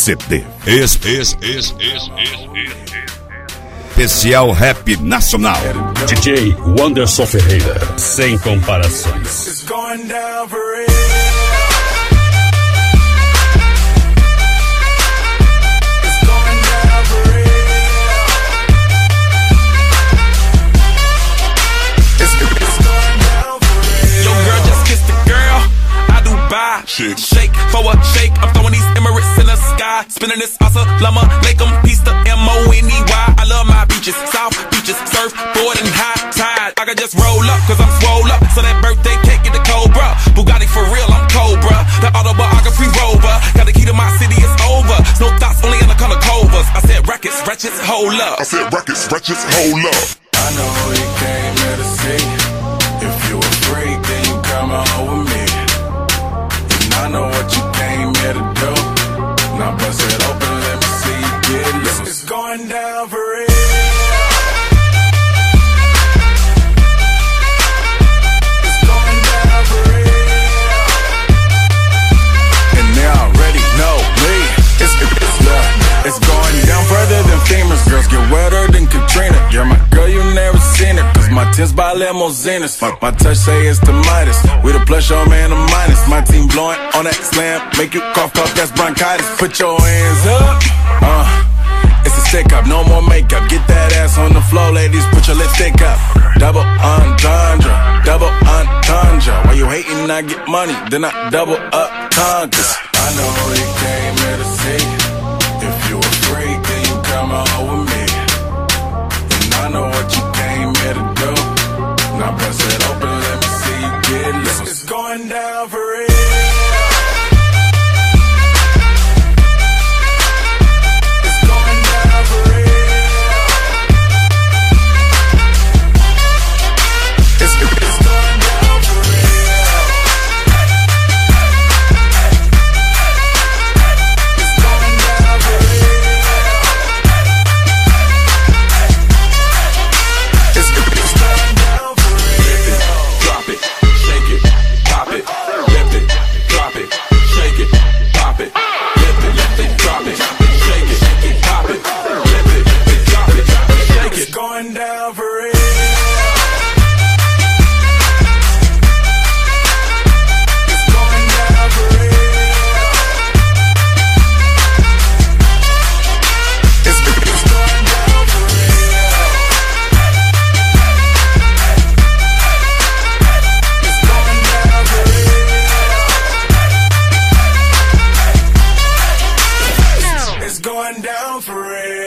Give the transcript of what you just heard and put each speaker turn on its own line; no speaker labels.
CD. Especial Rap Nacional.
DJ Wanderson Ferreira, sem comparações.
It's going down for real.
Shake for a shake, I'm throwing these Emirates in the sky. Spinning this Assalamu alaikum, peace to M-O-N-E-Y. I love my beaches, south beaches, surfboard and high tide. I can just roll up, cause I'm swole up, so that birthday cake get the Cobra. Bugatti for real, I'm Cobra. The autobiography rover, got the key to my city, it's over. No thoughts, only in the color covers. I said rackets, wretches, hold up.
I said rackets, wretches, hold up.
I know who you came here to see. If you a freak, then you come on with me. I know what you came here to do. Now bust it open, let me see you get loose. It's going down for real. It's going down for real. And they already know me. It's going down further than famous. Girls get wetter than Katrina. You're my girl, you never seen it. Cause my tins by limousines. My touch say it's the Midas. We the plus, your man, the minus. My team blowing on that slam. Make you cough, that's bronchitis. Put your hands up. It's a stick up, no more makeup. Get that ass on the floor, ladies, put your lipstick up. Double entendre, double entendre. While you hating, I get money, then I double up conquers. I know who you came here to see. If you a freak, then you come on with me. And I know what you came here to do. Now bust it open, let me see you get loose. It's going down for real. Going down for real.